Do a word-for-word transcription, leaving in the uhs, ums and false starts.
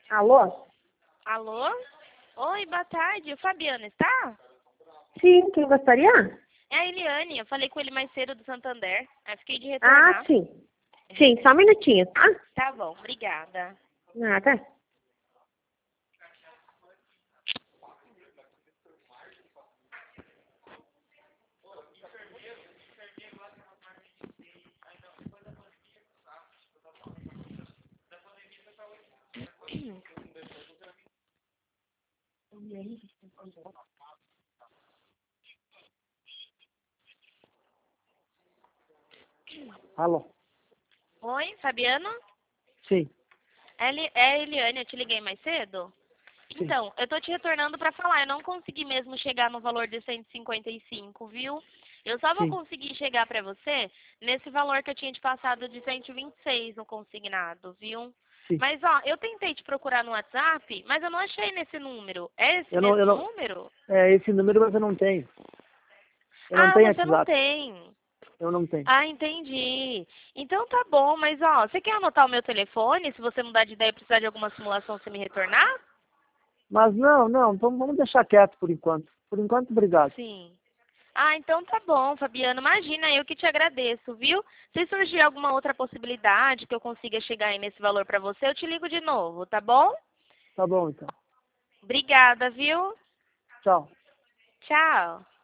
Alô? Alô? Oi, boa tarde. O Fabiano está? Sim, quem gostaria? É a Eliane. Eu falei com ele mais cedo do Santander. Aí fiquei de Ah, retornar. sim. Sim, só um minutinho, tá? Tá bom, obrigada. Nada. Alô? Oi, Fabiano? Sim, É Eli- é a Eliane, eu te liguei mais cedo? sim, Então, eu tô te retornando pra falar, eu não consegui mesmo chegar no valor de cento e cinquenta e cinco, viu? Eu só vou sim. conseguir chegar pra você nesse valor que eu tinha te passado de cento e vinte e seis no consignado, viu? sim. Mas, ó, eu tentei te procurar no WhatsApp, mas eu não achei nesse número. É esse Eu não, eu mesmo não, número? é esse número, mas eu não tenho. Eu não Ah, tenho você não WhatsApp. tem. Eu não tenho. Ah, entendi. Então tá bom, mas ó, você quer anotar o meu telefone? Se você mudar de ideia e precisar de alguma simulação, você me retornar? Mas não, não, vamos, vamos deixar quieto por enquanto. Por enquanto, obrigado. Sim. Ah, então tá bom, Fabiano. Imagina, eu que te agradeço, viu? Se surgir alguma outra possibilidade que eu consiga chegar aí nesse valor pra você, eu te ligo de novo, tá bom? Tá bom, então. Obrigada, viu? Tchau. Tchau.